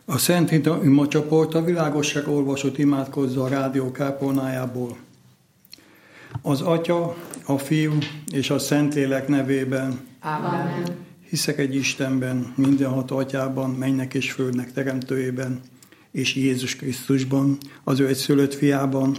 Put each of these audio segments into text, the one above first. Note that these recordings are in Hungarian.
A Szent Ima csoport a világosság olvasott imádkozza a rádió kápolnájából. Az Atya, a Fiú és a Szentlélek nevében. Amen. Hiszek egy Istenben, mindenható Atyában, mennynek és földnek teremtőjében, és Jézus Krisztusban, az ő egyszülött Fiában,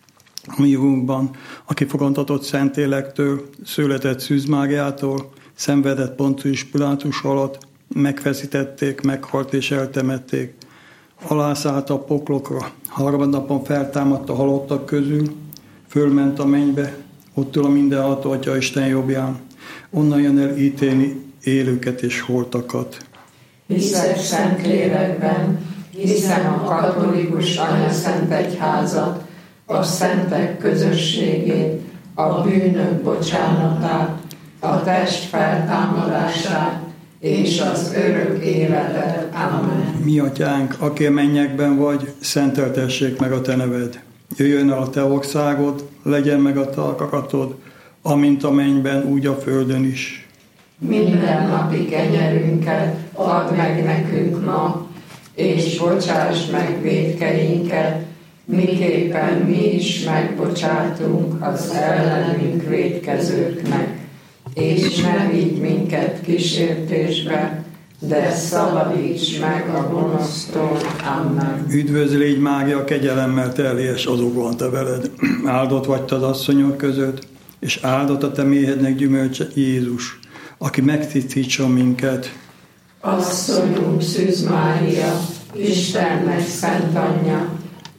a mi Urunkban, aki fogantatott Szentlélektől, született Szűz Máriától, szenvedett Poncius Pilátus alatt, megfeszítették, meghalt és eltemették. Alászállt a poklokra, harmadnapon feltámadt a halottak közül, fölment a mennybe, ott ül a mindenható Atya Isten jobbján, onnan jön el ítélni élőket és holtakat. Hiszek Szentlélekben, hiszem a katolikus anyaszent egyházat, a szentek közösségét, a bűnök bocsánatát, a test feltámadását és az örök életet. Amen. Mi Atyánk, aki a mennyekben vagy, szenteltessék meg a te neved. Jöjjön el a te országod, legyen meg a te akaratod, amint a mennyben, úgy a földön is. Minden napi kenyerünket add meg nekünk ma, és bocsáss meg vétkeinket, miképpen mi is megbocsátunk az ellenünk vétkezőknek. És ne vigy minket kísértésbe, de szabadíts meg a gonosztól. Amen. Üdvözl légy Mária, kegyelemmel teljes, az Úr van te veled. Áldott vagy te az asszonyok között, és áldott a te méhednek gyümölcse Jézus, aki megtisztítson minket. Asszonyunk Szűz Mária, Istennek szent anyja,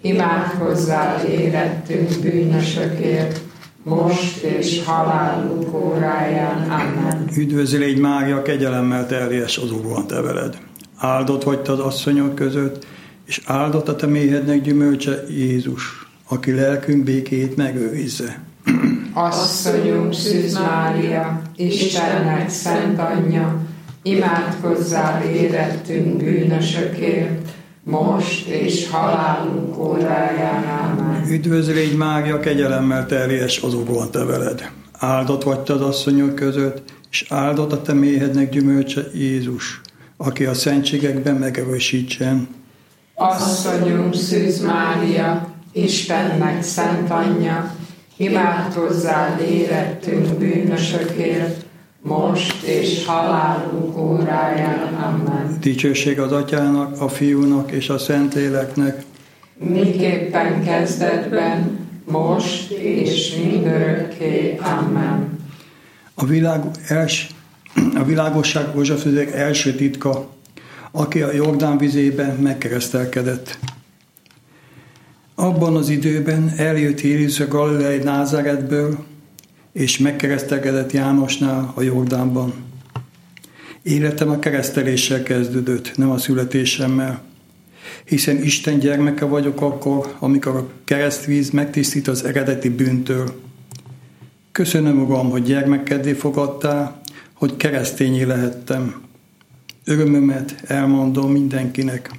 imádkozzál érettünk bűnösökért, most és halálunk óráján. Amen. Üdvözl légy Mária, kegyelemmel teljes, az Úr van te veled. Áldott vagy te az asszonyok között, és áldott a te méhednek gyümölcse Jézus, aki lelkünk békét megőrizze. Asszonyunk Szűz Mária, Istennek szent anyja, imádkozzál érettünk bűnösökért, most és halálunk óráján. Amen. Üdvözl légy Mária, kegyelemmel teljes, az Úr van te veled. Áldott vagy te az asszonyok között, és áldott a te méhednek gyümölcse Jézus, aki a szentségekben megerősítsen. Asszonyunk Szűz Mária, Istennek szent anyja, imádkozzál érettünk bűnösökért, most és halálunk óráján. Amen. Dicsőség az Atyának, a Fiúnak és a Szentléleknek, miképpen kezdetben, most és mindörökké. Amen. A világosság rózsaföldek első titka, aki a Jordán vizében megkeresztelkedett. Abban az időben eljött Jézus a Galileai Názáretből, és megkeresztelkedett Jánosnál a Jordánban. Életem a kereszteléssel kezdődött, nem a születésemmel, hiszen Isten gyermeke vagyok akkor, amikor a keresztvíz megtisztít az eredeti bűntől. Köszönöm, Uram, hogy gyermekeddé fogadtál, hogy keresztényé lehettem. Örömömet elmondom mindenkinek.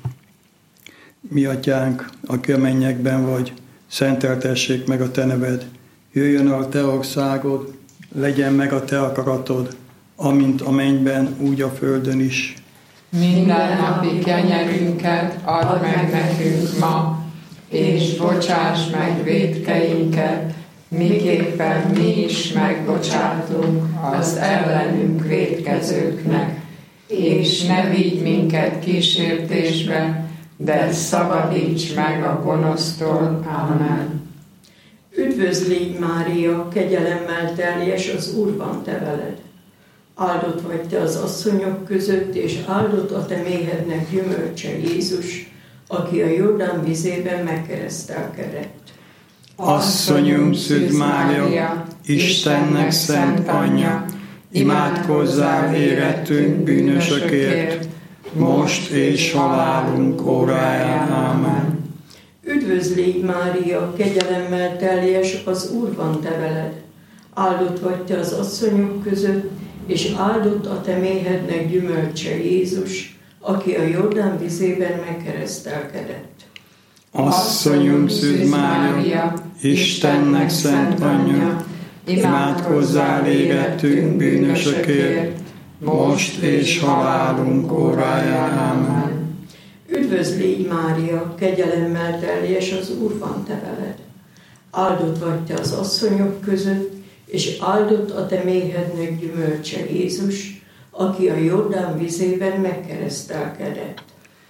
Mi Atyánk, aki a mennyekben vagy, szenteltessék meg a te neved. Jöjjön el a te országod, legyen meg a te akaratod, amint a mennyben, úgy a földön is. Minden napi kenyerünket add meg nekünk ma, és bocsáss meg vétkeinket, miképpen mi is megbocsátunk az ellenünk vétkezőknek. És ne vigy minket kísértésbe, de szabadíts meg a gonosztól. Amen. Üdvözl légy Mária, kegyelemmel teljes, az Úr van te veled. Áldott vagy te az asszonyok között, és áldott a te méhednek gyümölcse Jézus, aki a Jordán vizében megkeresztelkedett. Asszonyunk Szűz Mária, Istennek szent anyja, imádkozzál érettünk bűnösökért, most és halálunk óráján. Amen. Üdvözl légy Mária, kegyelemmel teljes, az Úr van te veled. Áldott vagy te az asszonyok között, és áldott a te méhednek gyümölcse Jézus, aki a Jordán vizében megkeresztelkedett. Asszonyunk Szűz Mária, Istennek szent anyja, imádkozzál érettünk bűnösökért, most és halálunk óráján. Amen. Üdvözl légy, Mária, kegyelemmel teljes, az Úr van te veled. Áldott vagy te az asszonyok között, és áldott a te méhednek gyümölcse, Jézus, aki a Jordán vizében megkeresztelkedett.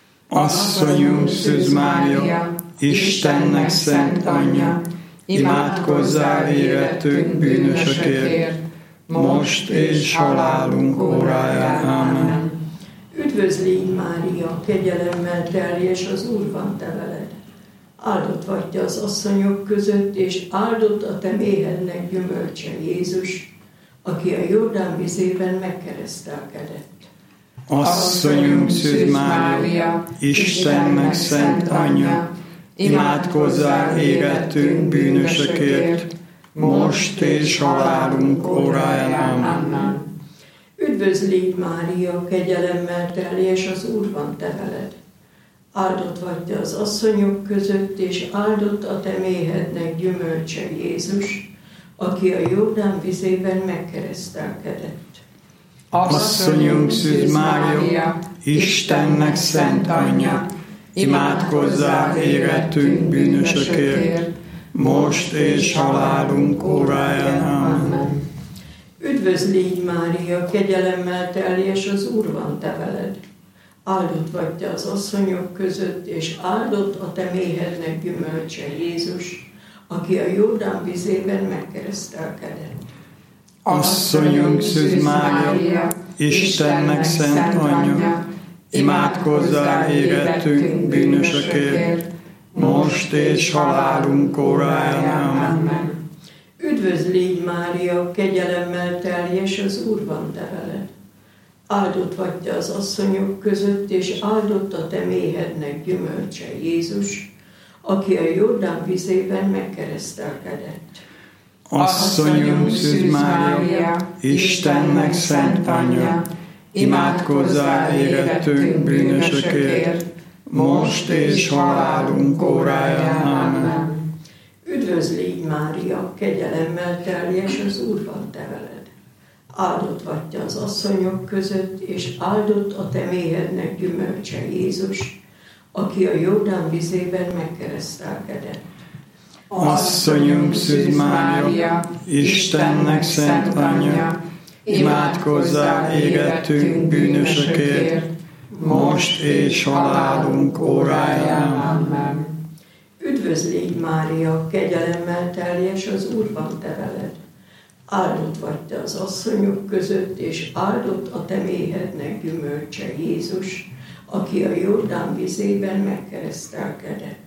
Asszonyunk Szűz Mária, Istennek szent anyja, imádkozzál érettünk bűnösökért, most és halálunk óráján. Amen. Üdvözl légy, Mária, kegyelemmel teljes, az Úr van te veled. Áldott vagy te az asszonyok között, és áldott a te méhednek gyümölcse, Jézus, aki a Jordán vizében megkeresztelkedett. Asszonyunk Szűz Mária, Istennek szent anyja, imádkozzál érettünk bűnösökért, most és halálunk óráján. Amen. Üdvözl légy, Mária, kegyelemmel teljes, az Úr van te veled. Áldott vagy te az asszonyok között, és áldott a te méhednek gyümölcse, Jézus, aki a Jordán vizében megkeresztelkedett. Asszonyunk Szűz Mária, Istennek szent anyja, imádkozzál érettünk bűnösökért, most és halálunk óráján. Amen. Üdvözl légy, Mária, kegyelemmel teljes, az Úr van te veled. Áldott vagy te az asszonyok között, és áldott a te méhednek gyümölcse, Jézus, aki a Jordán vizében megkeresztelkedett. Asszonyunk Szűz Mária, Istennek szent anyja, imádkozzál érettünk bűnösökért, most és halálunk óráján. Amen. Üdvözl légy, Mária, kegyelemmel teljes, az Úr van te veled. Áldott vagy te az asszonyok között, és áldott a te méhednek gyümölcse, Jézus, aki a Jordán vizében megkeresztelkedett. Asszonyunk Szűz Mária, Istennek szent anyja, imádkozzál érettünk bűnösökért, most és halálunk óráján. Amen. Üdvözl légy, Mária, kegyelemmel teljes, az Úr van te veled. Áldott vagy te az asszonyok között, és áldott a te méhednek gyümölcse, Jézus, aki a Jordán vizében megkeresztelkedett. Asszonyunk Szűz Mária, Istennek szent anyja, imádkozzál érettünk bűnösökért, most és halálunk óráján. Amen. Üdvözl légy, Mária, kegyelemmel teljes, az Úr van te veled. Áldott vagy te az asszonyok között, és áldott a te méhednek gyümölcse, Jézus, aki a Jordán vizében megkeresztelkedett.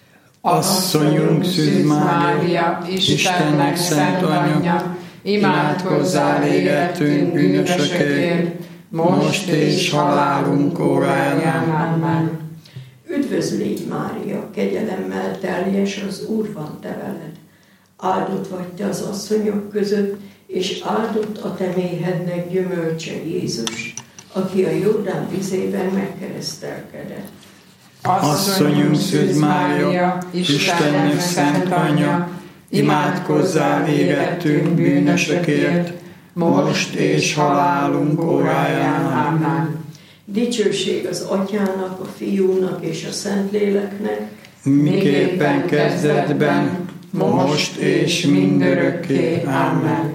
Asszonyunk Szűz Mária, Istennek szent anyja, imádkozzál érettünk bűnösökért, most és halálunk óráján. Amen. Üdvözl légy, Mária, kegyelemmel teljes, az Úr van te veled. Áldott vagy te az asszonyok között, és áldott a te méhednek gyümölcse, Jézus, aki a Jordán vizében megkeresztelkedett. Asszonyunk Szűz Mária, Istennek szent anyja, imádkozzál érettünk bűnösökért, most és halálunk óráján. Amen. Dicsőség az Atyának, a Fiúnak és a Szentléleknek, miképpen kezdetben, most és mindörökké. Amen.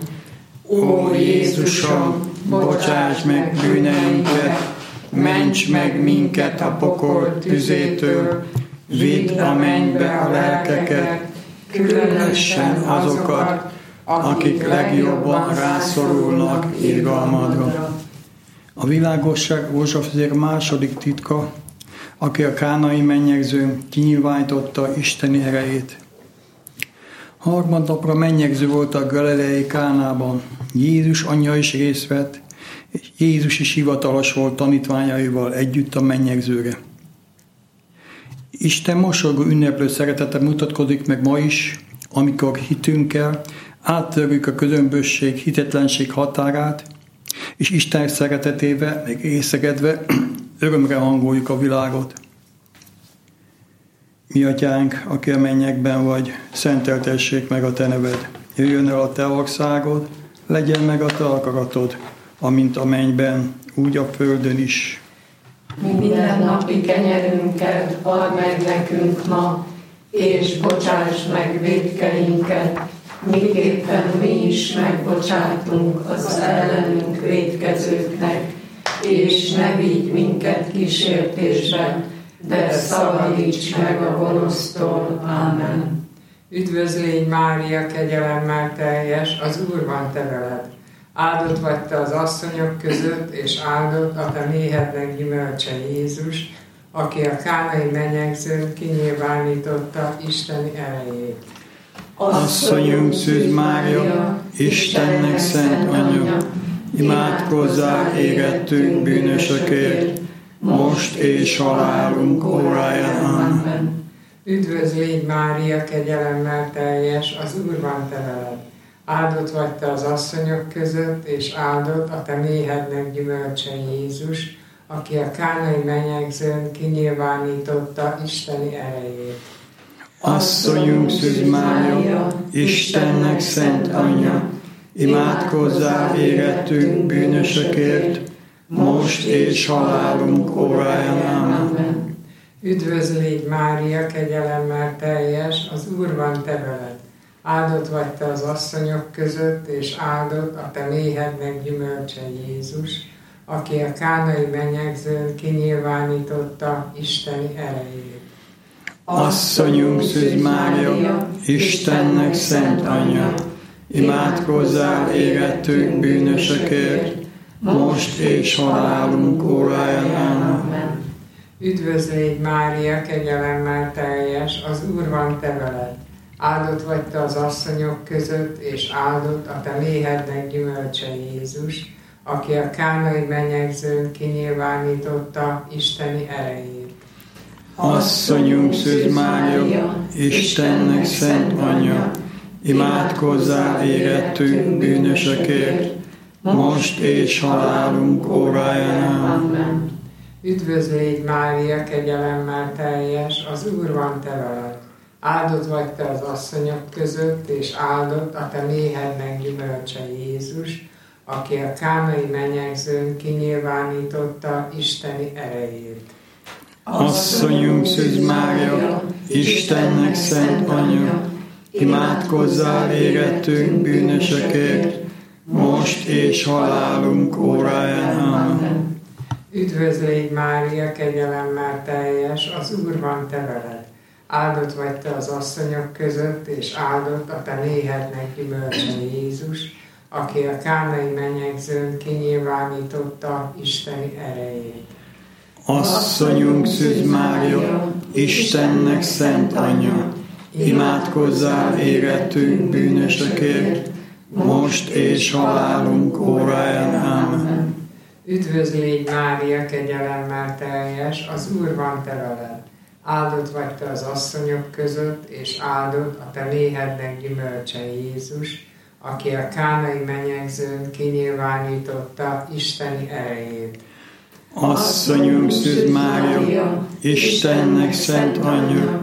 Ó Jézusom, bocsáss meg bűneinket, ments meg minket a pokol tüzétől, vidd a mennybe a lelkeket, különösen azokat, akik legjobban rászorulnak irgalmadra. A világosság rózsafér második titka, aki a kánai mennyegzőn kinyilvánította Isteni erejét. Harmadnapra mennyegző volt a galileai Kánában. Jézus anyja is részt vett, és Jézus is hivatalos volt tanítványaival együtt a mennyegzőre. Isten mosolygó ünneplő szeretete mutatkozik meg ma is, amikor hitünkkel áttörjük a közömbösség, hitetlenség határát, és Isten szeretetével, meg részegedve örömre hangoljuk a világot. Mi atyánk, aki a mennyekben vagy, szenteltessék meg a te neved. Jöjjön el a te országod, legyen meg a te akaratod, amint a mennyben, úgy a földön is. Mindennapi kenyerünket add meg nekünk ma, és bocsáss meg vétkeinket, miképpen mi is megbocsátunk az ellenünk vétkezőknek, és ne vigy minket kísértésbe, de szabadíts meg a gonosztól. Ámen. Üdvözlégy Mária, kegyelemmel teljes, az Úr van te veled. Áldott vagy te az asszonyok között, és áldott a te méhednek gyümölcse Jézus, aki a kánai menyegzőn kinyilvánította Isteni erejét. Asszonyunk Szűz Mária, Istennek szent anyja, imádkozzál érettünk bűnösökért, most és halálunk óráján. Amen. Üdvözlégy Mária, kegyelemmel teljes, az Úr van te veled. Áldott vagy te az asszonyok között, és áldott a te méhednek gyümölcse Jézus, aki a kánai menyegzőn kinyilvánította Isteni erejét. Asszonyunk Szűz Mária, Istennek szent anyja, imádkozzál érettünk bűnösökért, most és halálunk óráján. Amen. Üdvözlégy Mária, kegyelemmel teljes, az Úr van te veled. Áldott vagy te az asszonyok között, és áldott a te méhednek gyümölcse Jézus, aki a kánai menyegzőn kinyilvánította Isteni erejét. Asszonyunk Szűz Mária, Istennek szent anyja, imádkozzál érettünk bűnösökért, most és halálunk óráján. Amen. Üdvözlégy Mária, kegyelemmel teljes, az Úr van te veled. Áldott vagy te az asszonyok között, és áldott a te méhednek gyümölcse Jézus, aki a kánai menyegzőn kinyilvánította Isteni erejét. Asszonyunk Szűz Mária, Istennek szent anyja, imádkozzál érettünk bűnösökért, most és halálunk óráján. Amen. Üdvözlégy Mária, kegyelemmel teljes, az Úr van te veled. Áldott vagy te az asszonyok között, és áldott a te méhednek gyümölcse Jézus, aki a kánai menyegzőn kinyilvánította Isteni erejét. Asszonyunk Szűz Mária, Istennek szent anyja, imádkozzál érettünk bűnösökért, most és halálunk óráján. Amen. Üdvözlégy Mária, kegyelemmel teljes, az Úr van te veled. Áldott vagy te az asszonyok között, és áldott a te méhednek gyümölcse Jézus, aki a kánai menyegzőn kinyilvánította Isteni erejét. Asszonyunk Szűz Mária, Istennek szent anyja, imádkozzál érettünk bűnösökért, most és halálunk óráján. Amen. Üdvözlégy Mária, kegyelemmel teljes, az Úr van te veled. Áldott vagy te az asszonyok között, és áldott a te méhednek gyümölcse Jézus, aki a kánai menyegzőn kinyilvánította Isteni erejét. Asszonyunk Szűz Mária, Istennek szent anyja,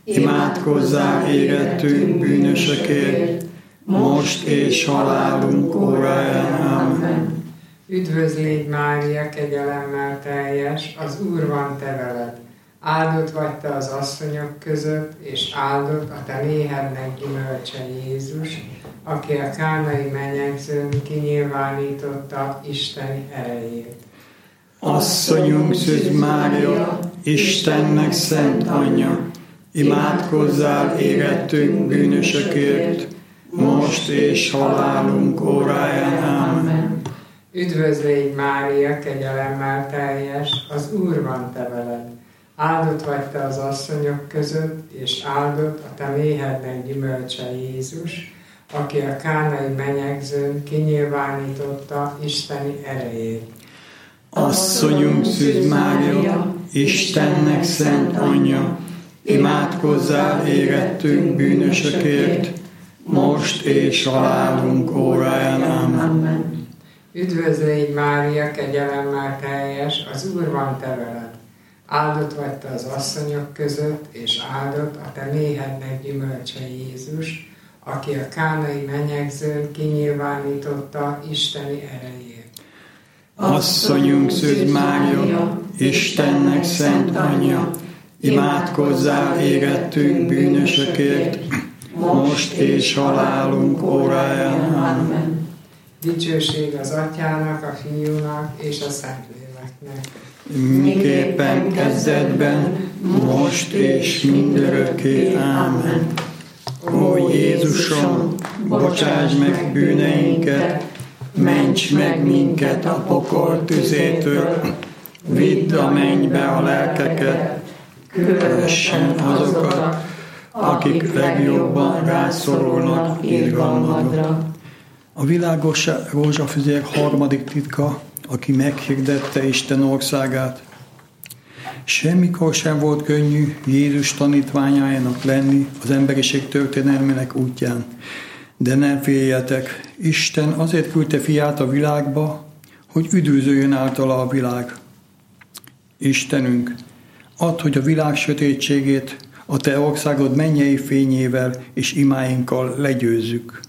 imádkozzál érettünk bűnösökért, most és halálunk óráján. Amen. Üdvözlégy Mária, kegyelemmel teljes, az Úr van te veled. Áldott vagy te az asszonyok között, és áldott a te méhednek gyümölcse Jézus, aki a kánai menyegzőn kinyilvánította Isteni erejét. Asszonyunk Szűz Mária, Istennek szent anyja, imádkozzál érettünk bűnösökért, most és halálunk óráján. Amen. Üdvözlégy Mária, kegyelemmel teljes, az Úr van te veled. Áldott vagy te az asszonyok között, és áldott a te méhednek gyümölcse Jézus, aki a kánai menyegzőn kinyilvánította Isteni erejét. Asszonyunk Szűz Mária, Istennek szent anyja, imádkozzál érettünk bűnösökért, most és halálunk óráján. Amen. Üdvözlégy Mária, kegyelemmel teljes, az Úr van te veled. Áldott vagy te az asszonyok között, és áldott a te méhednek gyümölcse Jézus, aki a kánai menyegzőn kinyilvánította Isteni erejét. Asszonyunk Szűz Mária, Istennek szent anyja, imádkozzál érettünk bűnösökért, most és halálunk óráján. Amen. Dicsőség az Atyának, a Fiúnak és a Szentléleknek. Miképpen kezdetben, most és mindörökké. Amen. Ó Jézusom, bocsáss meg bűneinket, ments meg minket a pokol tüzétől, vidd a mennybe a lelkeket, különösen azokat, akik legjobban rászorulnak irgalmadra. A világos rózsafüzér harmadik titka, aki meghirdette Isten országát. Semmikor sem volt könnyű Jézus tanítványájának lenni az emberiség történelmének útján. De ne féljetek, Isten azért küldte fiát a világba, hogy üdvözöljön általa a világ. Istenünk, add, hogy a világ sötétségét a te országod mennyei fényével és imáinkkal legyőzzük.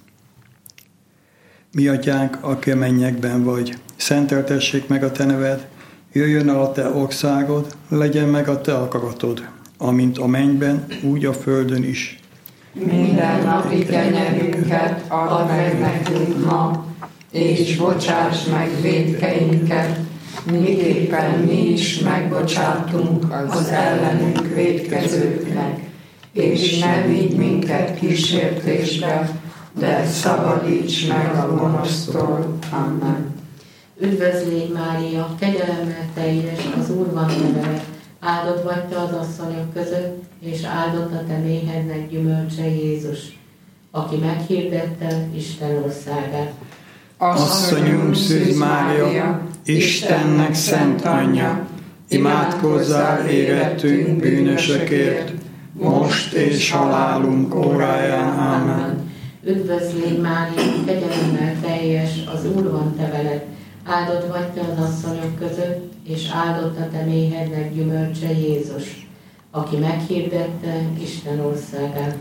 Mi atyánk, aki a mennyekben vagy, szenteltessék meg a te neved, jöjjön el a te országod, legyen meg a te akaratod, amint a mennyben, úgy a földön is. Minden napi kenyerünket add meg nekünk ma, és bocsáss meg vétkeinket, miképpen mi is megbocsátunk az ellenünk vétkezőknek, és ne vigy minket kísértésbe, de szabadíts meg a gonosztól. Amen. Üdvözlégy Mária, kegyelemmel teljes, az Úr van veled, áldott vagy te az asszonyok között, és áldott a te méhednek gyümölcse Jézus, aki meghirdette Isten országát. Asszonyunk Szűz Mária, Istennek szent anyja, imádkozzál érettünk bűnösökért, most és halálunk óráján. Amen. Üdvözlégy Mária, kegyelemmel teljes, az Úr van te veled, áldott vagy te az asszonyok között, és áldott a te méhednek gyümölcse Jézus, aki meghirdette Isten országát.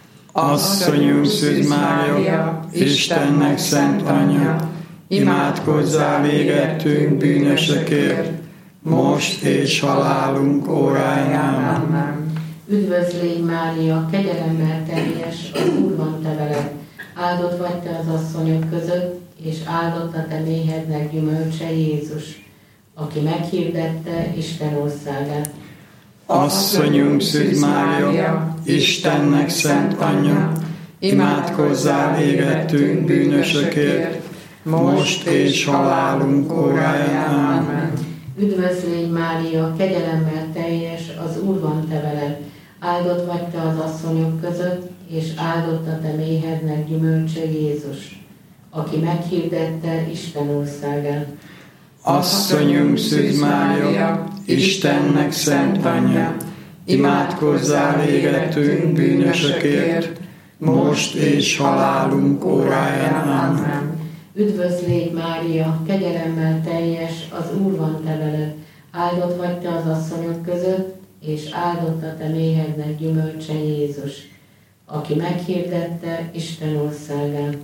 Asszonyunk Szűz Mária, Istennek szent anyja, imádkozzál érettünk bűnösökért, most és halálunk óráján. Amen. Üdvözlégy Mária, kegyelemmel teljes, az Úr van te veled, áldott vagy te az asszonyok között, és áldott a te méhednek gyümölcse Jézus, aki meghirdette Isten országát. Asszonyunk Szűz Mária, Istennek szent anyja, imádkozzál érettünk bűnösökért, most és halálunk óráján. Amen. Üdvözlégy Mária, kegyelemmel teljes, az Úr van te veled, áldott vagy te az asszonyok között, és áldott a te méhednek gyümölcse Jézus, aki meghirdette Isten országát. Asszonyunk Szűz Mária, Istennek szent anyja, imádkozzál érettünk bűnösökért, most és halálunk óráján. Amen. Üdvözlégy Mária, kegyelemmel teljes, az Úr van te veled, áldott vagy te az asszonyok között, és áldott a te méhednek gyümölcse Jézus, aki meghirdette Isten országát.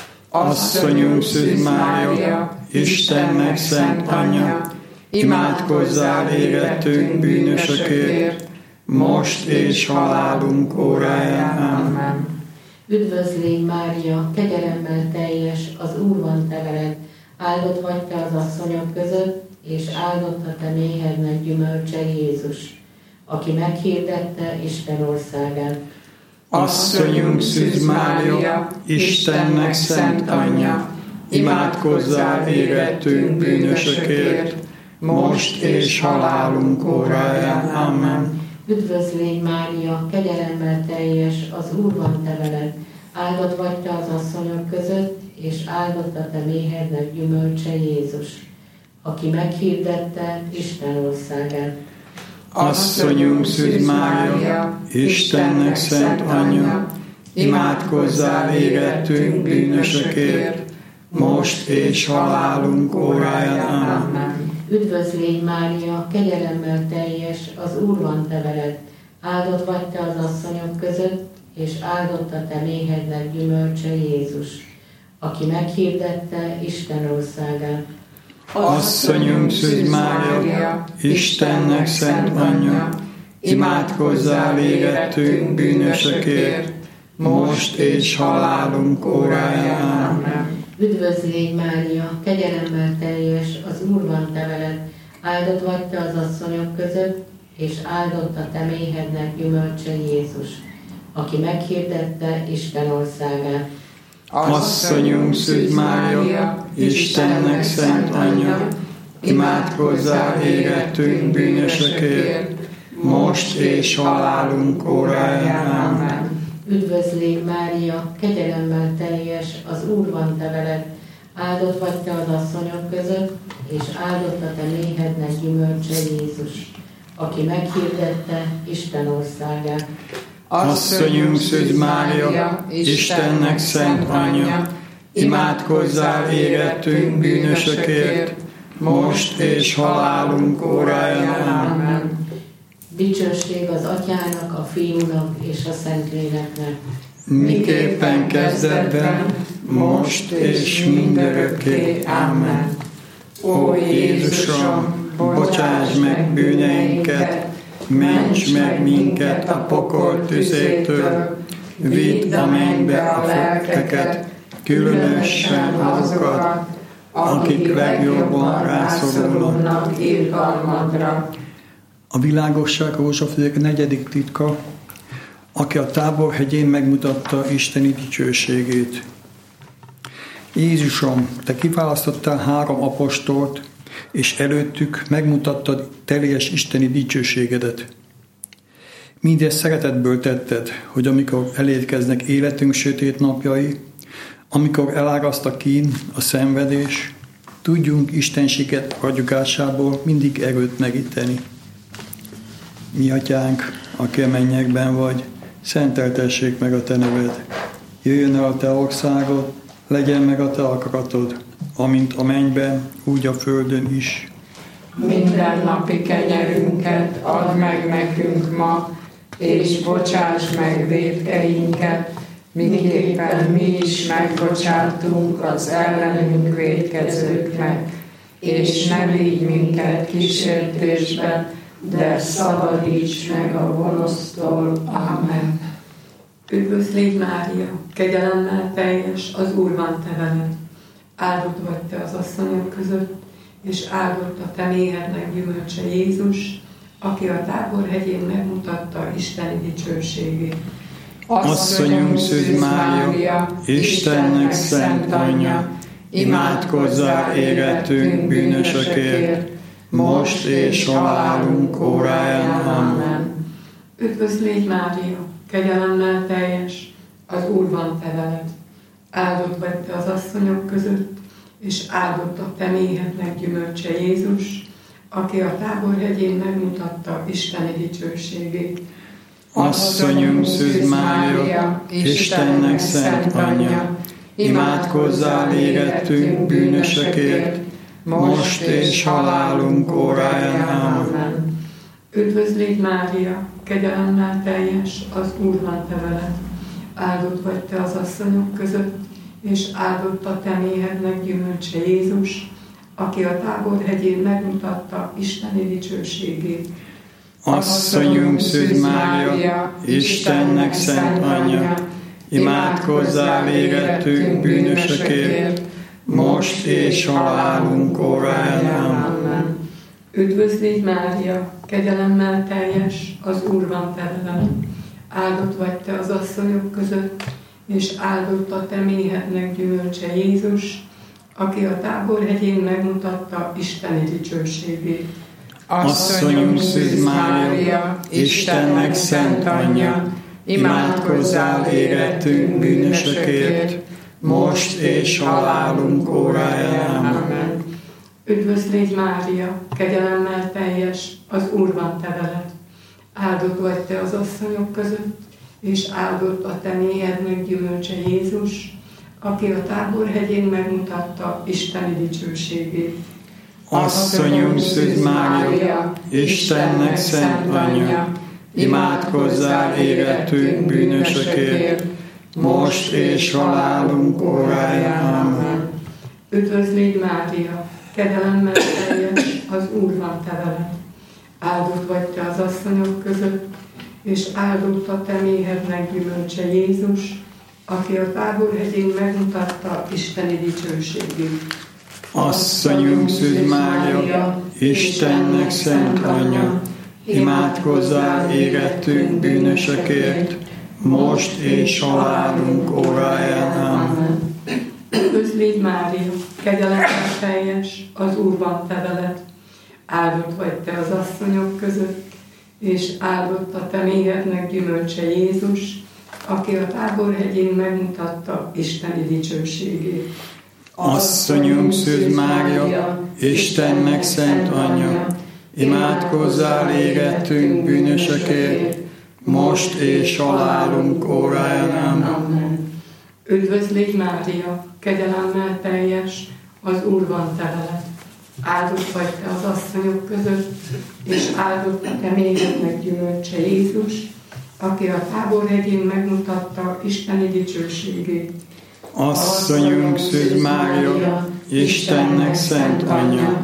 Asszonyunk Szűz Mária, Istennek szent anyja, imádkozzál érettünk bűnösökért, most és halálunk óráján. Amen. Üdvözlégy Mária, kegyelemmel teljes, az Úr van te veled, áldott vagy te az asszonyok között, és áldott a te méhednek gyümölcse Jézus, aki meghirdette Isten országát. Asszonyunk Szűz Mária, Istennek szent anyja, imádkozzál érettünk bűnösökért, most és halálunk óráján. Amen. Üdvözlégy Mária, kegyelemmel teljes, az Úr van te veled, áldott vagy te az asszonyok között, és áldott a te méhednek gyümölcse Jézus, aki meghirdette Isten országát. Asszonyunk Szűz Mária, Istennek szent anyja, imádkozzál érettünk bűnösökért, most és halálunk óráján. Amen. Üdvözlégy Mária, kegyelemmel teljes, az Úr van te veled, áldott vagy te az asszonyok között, és áldott a te méhednek gyümölcse Jézus, aki meghirdette Isten országát. Asszonyunk Szűz Mária, Istennek szent anyja, imádkozzál érettünk bűnösökért, most és halálunk óráján. Amen. Üdvözl légy Mária, kegyelemmel teljes, az Úr van te veled, áldott vagy te az asszonyok között, és áldott a te méhednek gyümölcse Jézus, aki meghirdette Isten országát. Asszonyunk Szűz Mária, Istennek szent anyja, imádkozzál érettünk bűnösökért, most és halálunk óráján. Amen. Üdvözl légy Mária, kegyelemmel teljes, az Úr van te veled, áldott vagy te az asszonyok között, és áldott a te méhednek gyümölcse Jézus, aki meghirdette Isten országát. Asszonyunk Szűz Mária, Istennek szent anyja, imádkozzál érettünk bűnösökért, most és halálunk óráján. Amen. Dicsőség az Atyának, a Fiúnak és a Szentléleknek. Miképpen kezdetben, most és mindörökké. Amen. Ó Jézusom, bocsáss meg bűneinket, ments meg minket a pokol tüzétől, vidd a mennybe a lelkeket, különösen azokat, akik legjobban rászorulnak irgalmadra. A világosság rózsafék 4. titka, aki a Táborhegyén megmutatta isteni dicsőségét. Jézusom, te kiválasztottál 3 apostolt, és előttük megmutattad teljes isteni dicsőségedet. Mindezt szeretetből tetted, hogy amikor elérkeznek életünk sötét napjai, amikor eláraszt a kín, a szenvedés, tudjunk istenséget ragyogásából mindig erőt meríteni. Mi Atyánk, aki a mennyekben vagy, szenteltessék meg a te neved. Jöjjön el a te országod, legyen meg a te akaratod, amint a mennyben, úgy a földön is. Minden napi kenyerünket add meg nekünk ma, és bocsáss meg vétkeinket, miképpen mi is megbocsátunk az ellenünk vétkezőknek, és ne vigy minket kísértésbe, de szabadíts meg a gonosztól. Amen. Üdvözl légy Mária, kegyelemmel teljes, az Úr van te veled. Áldott vagy te az asszonyok között, és áldott a te méhednek gyümölcse Jézus, aki a Táborhegyén megmutatta isteni dicsőségét. Asszonyunk Szűz Mária, Istennek szent anyja, imádkozzál érettünk bűnösökért, most és halálunk óráján. Amen. Üdvözl légy Mária, kegyelemmel teljes, az Úr van te veled. Áldott vagy te az asszonyok között, és áldott a te méhednek gyümölcse Jézus, aki a Táborhegyén megmutatta isteni dicsőségét. Asszonyunk Szűz Mária, Istennek szent anyja, imádkozzál érettünk bűnösökért, most és halálunk óráján. Amen. Üdvözl légy Mária, kegyelemmel teljes, az Úr van te veled. Áldott vagy te az asszonyok között, és áldott a te méhednek gyümölcse Jézus, aki a Táborhegyén megmutatta isteni dicsőségét. Asszonyunk Szűz Mária, Istennek szent anyja, imádkozzál érettünk bűnösökért, most és halálunk óráján. Amen. Üdvözl légy Mária, kegyelemmel teljes, az Úr van te veled. Áldott vagy te az asszonyok között, és áldott a te méhednek gyümölcse Jézus, aki a Táborhegyén megmutatta isteni dicsőségét. Asszonyunk Szűz Mária, Istennek szent anyja, imádkozzál érettünk bűnösökért, most és halálunk óráján. Amen. Üdvözl légy Mária, kegyelemmel teljes, az Úr van te veled. Áldott vagy te az asszonyok között, és áldott a te méhednek gyümölcse Jézus, aki a Táborhegyén megmutatta isteni dicsőségét. Asszonyunk Szűz Mária, Istennek szent anyja, imádkozzál érettünk bűnösökért, most és halálunk óráján. Amen. Üdvözl légy Mária, kegyelemmel teljes, az Úr van te veled. áldott vagy te az asszonyok között, és áldott a te méhednek gyümölcse Jézus, aki a Táborhegyén megmutatta Isteni dicsőségét. Asszonyunk Szűz Mária, Istennek szent anyja, imádkozzál érettünk bűnösökért, most és halálunk óráján. Amen. Üdvözl légy Mária, kegyelemmel teljes, az Úr van te veled. Áldott vagy te az asszonyok között, és áldott a te méhednek gyümölcse Jézus, aki a Táborhegyén megmutatta Isteni dicsőségét. Asszonyunk Szűz Mária, Istennek szent anyja, imádkozzál érettünk bűnösökért, most és halálunk óráján. Amen. Üdvözl légy Mária, kegyelemmel teljes, az Úr van te veled. Áldott vagy te az asszonyok között, és áldott a te méhednek gyümölcse Jézus, aki a Táborhegyén megmutatta Isteni dicsőségét. Asszonyunk Szűz Mária, Istennek szent anyja,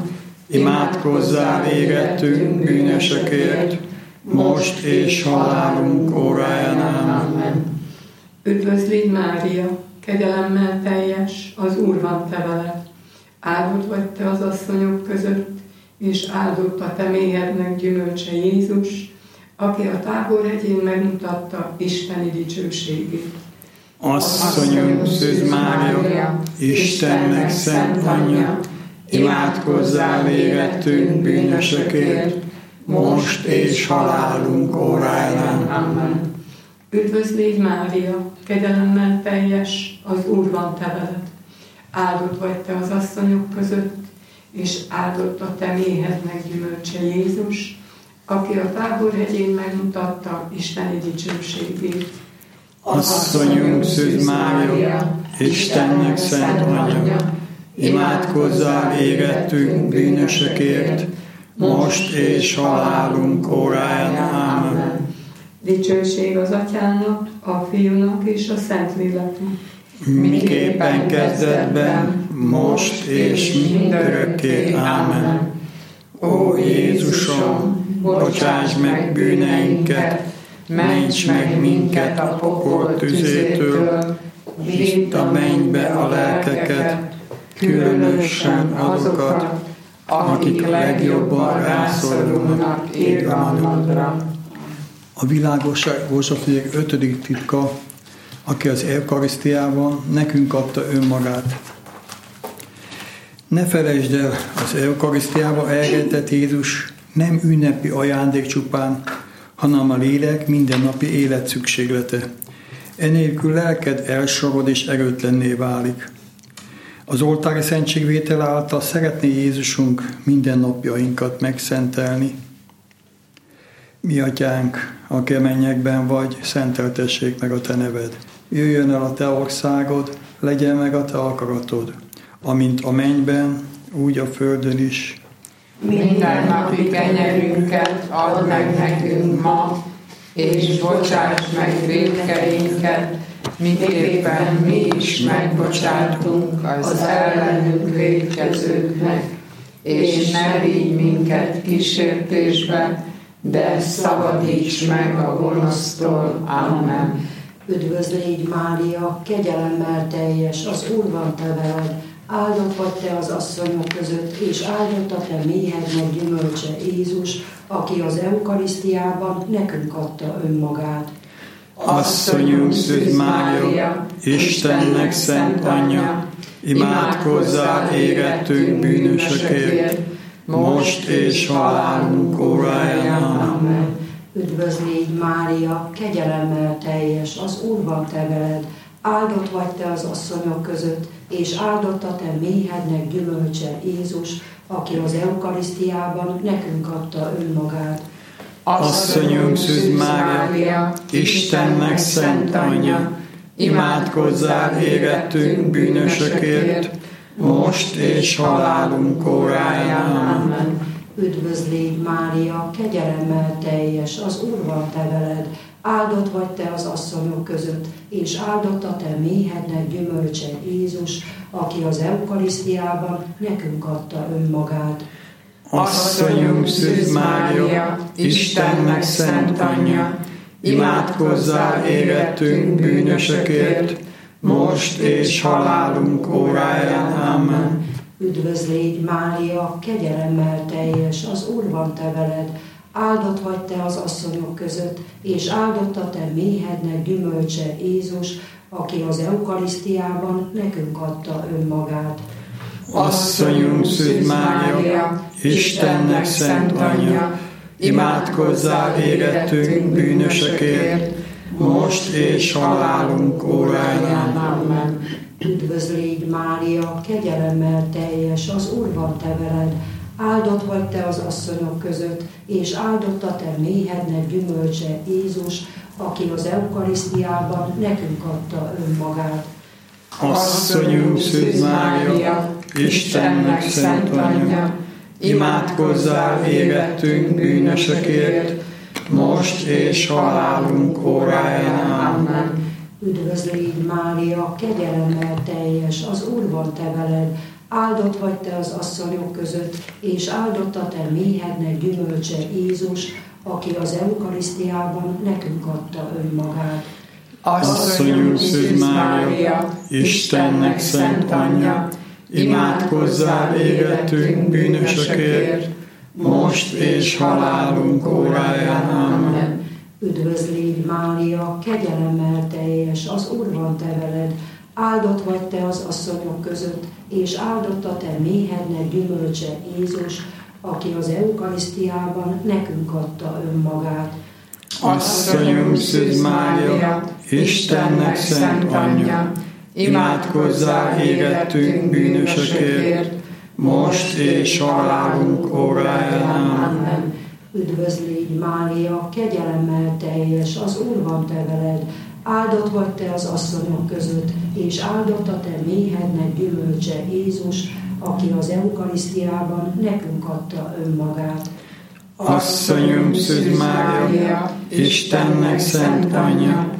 imádkozzál érettünk bűnösökért, most és halálunk óráján. Amen. Üdvözl légy Mária, kegyelemmel teljes, az Úr van te veled. Áldott vagy te az asszonyok között, és áldott a te méhednek gyümölcse Jézus, aki a Táborhegyén megmutatta Isteni dicsőségét. Asszonyunk Szűz Mária, Istennek szent anyja, imádkozzál érettünk bűnösökért, most és halálunk óráján. Amen. Üdvözl légy Mária, kegyelemmel teljes, az Úr van te veled. Áldott vagy te az asszonyok között, és áldott a te méhednek gyümölcse Jézus, aki a Táborhegyén megmutatta Isteni dicsőségét. Asszonyunk Szűz Mária, Istennek szent anyja, imádkozzál érettünk bűnösökért, most és halálunk óráján. Amen. Dicsőség az Atyának, a Fiúnak és a Szentléleknek. Miképpen kezdetben, most és mindörökké. Amen. Ó Jézusom, bocsáss meg bűneinket, ments meg minket a pokol tüzétől, vidd a mennybe a lelkeket, különösen azokat, akik legjobban rászorulnak édvamadra. A világosság 5. titka, aki az eukarisztiában nekünk adta önmagát. Ne felejtsd el, az eukarisztiába elrejtett Jézus nem ünnepi ajándék csupán, hanem a lélek mindennapi élet szükséglete. Enélkül lelked elsorod és erőtlenné válik. Az oltári szentségvétel által szeretné Jézusunk mindennapjainkat megszentelni. Mi atyánk, aki a mennyekben vagy, szenteltessék meg a te neved. Jöjjön el a te országod, legyen meg a te akaratod, amint a mennyben, úgy a földön is. Mindennapi kenyerünket add meg nekünk ma, és bocsáss meg vétkeinket, miképpen mi is megbocsátunk az ellenünk vétkezőknek, és ne vigy minket kísértésbe, de szabadíts meg a gonosztól. Amen. Üdvözl légy Mária, kegyelemmel teljes, az Úr van te veled. Áldott vagy te az asszonyok között, és áldott a te méhednek gyümölcse Jézus, aki az eukarisztiában nekünk adta önmagát. Asszonyunk Szűz Mária, Istennek szent anyja, imádkozzál érettünk bűnösökért, most és halálunk óráján. Amen. Üdvözl légy Mária, kegyelemmel teljes, az Úr van te veled. Áldott vagy te az asszonyok között, és áldott a te méhednek gyümölcse Jézus, aki az eukarisztiában nekünk adta önmagát. Asszonyunk Szűz Mária, Istennek szent anyja, imádkozzál érettünk bűnösökért, most és halálunk óráján. Amen. Üdvözl légy Mária, kegyelemmel teljes, az Úr van te veled. Áldott vagy te az asszonyok között, és áldott a te méhednek gyümölcse Jézus, aki az eukarisztiában nekünk adta önmagát. Asszonyunk Szűz Mária, Istennek szent anyja, imádkozzál érettünk bűnösökért, most és halálunk óráján. Amen. Üdvözl légy Mária, kegyelemmel teljes, az Úr van te veled, áldott vagy te az asszonyok között, és áldott a te méhednek gyümölcse Jézus, aki az eukarisztiában nekünk adta önmagát. Asszonyunk Szűz Mária, Istennek szent anyja, imádkozzál érettünk bűnösökért, most és halálunk óráján. Amen. Üdvözl légy Mária, kegyelemmel teljes, az Úr van te veled, áldott vagy te az asszonyok között, és áldott a te méhednek gyümölcse Jézus, aki az eukarisztiában nekünk adta önmagát. Asszonyunk Szűz Mária, Istennek szent anyja, imádkozzál érettünk bűnösökért, most és halálunk óráján. Amen. Üdvözl légy Mária, kegyelemmel teljes, az Úr van te veled, áldott vagy te az asszonyok között, és áldott a te méhednek gyümölcse Jézus, aki az eukarisztiában nekünk adta önmagát. Asszonyunk Szűz Mária, Istennek szent anyja, imádkozzál érettünk bűnösökért, most és halálunk óráján. Amen. Üdvözl légy Mária, kegyelemmel teljes, az Úr van te veled, áldott vagy te az asszonyok között, és áldott a te méhednek gyümölcse Jézus, aki az eukarisztiában nekünk adta önmagát. Asszonyunk Szűz Mária, Istennek szent anyja, imádkozzál érettünk bűnösökért, most és halálunk óráján. Amen. Üdvözl légy Mária, kegyelemmel teljes, az Úr van te veled, áldott vagy te az asszonyok között, és áldott a te méhednek gyümölcse Jézus, aki az eukarisztiában nekünk adta önmagát. Asszonyunk Szűz Mária, Istennek szent anyja,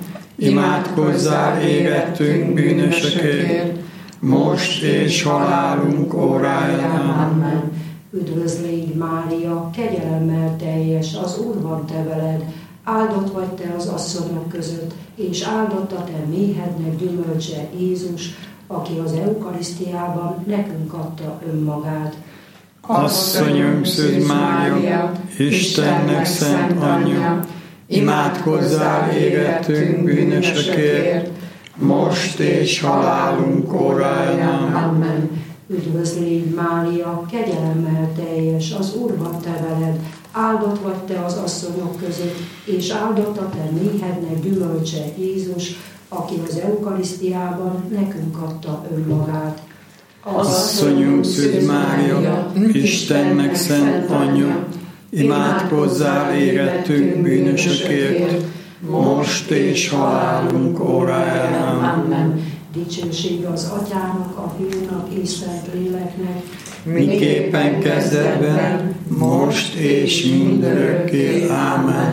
imádkozzál érettünk bűnösökért, most és halálunk óráján. Amen. Üdvözl légy Mária, kegyelemmel teljes, az Úr van te veled, áldott vagy te az asszonyok között, és áldott a te méhednek gyümölcse Jézus, aki az eukarisztiában nekünk adta önmagát. Asszonyunk Szűz Mária, Istennek szent anyja, imádkozzál érettünk bűnösökért, most és halálunk óráján. Amen. Üdvözl légy Mária, kegyelemmel teljes, az Úr van te veled, áldott vagy te az asszonyok között, és áldott a te méhednek gyümölcse Jézus, aki az eukarisztiában nekünk adta önmagát. Asszonyunk Szűz Mária, Istennek szent anyja, imádkozzál érettünk bűnösökért, most és halálunk óráján. Amen. Dicsőség az Atyának, a Fiúnak és Szent Léleknek, miképpen kezdetben, most és mindörökké. Ámen.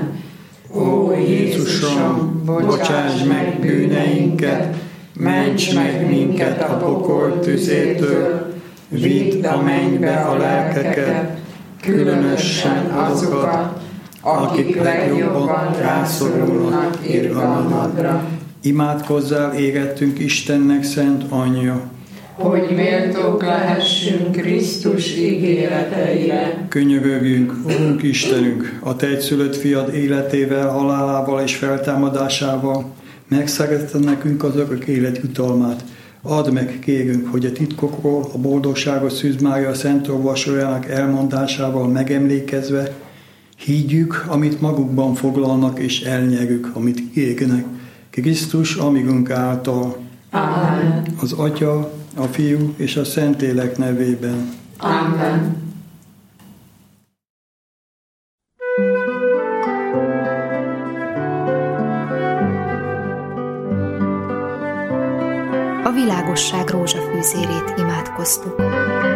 Ó Jézusom, bocsáss meg bűneinket, ments meg minket a pokol tüzétől, vidd a mennybe a lelkeket, különösen azokat, akik legjobban rászorulnak irgalmadra. Imádkozzál érettünk Istennek szent anyja, hogy méltók lehessünk Krisztus ígéreteire. Könyörögjünk, Urunk Istenünk, a te egyszülött fiad életével, halálával és feltámadásával megszerezted nekünk az örök élet jutalmát. Add meg, kérünk, hogy a titkokról, a boldogságos Szűz Mária Szent Olvasójának elmondásával megemlékezve higgyük, amit magukban foglalnak, és elnyerjük, amit kérnek. Krisztus, amigunk által. Amen. Az Atya, a Fiú és a Szentlélek nevében. Amen. A világosság rózsafűzérét imádkoztuk.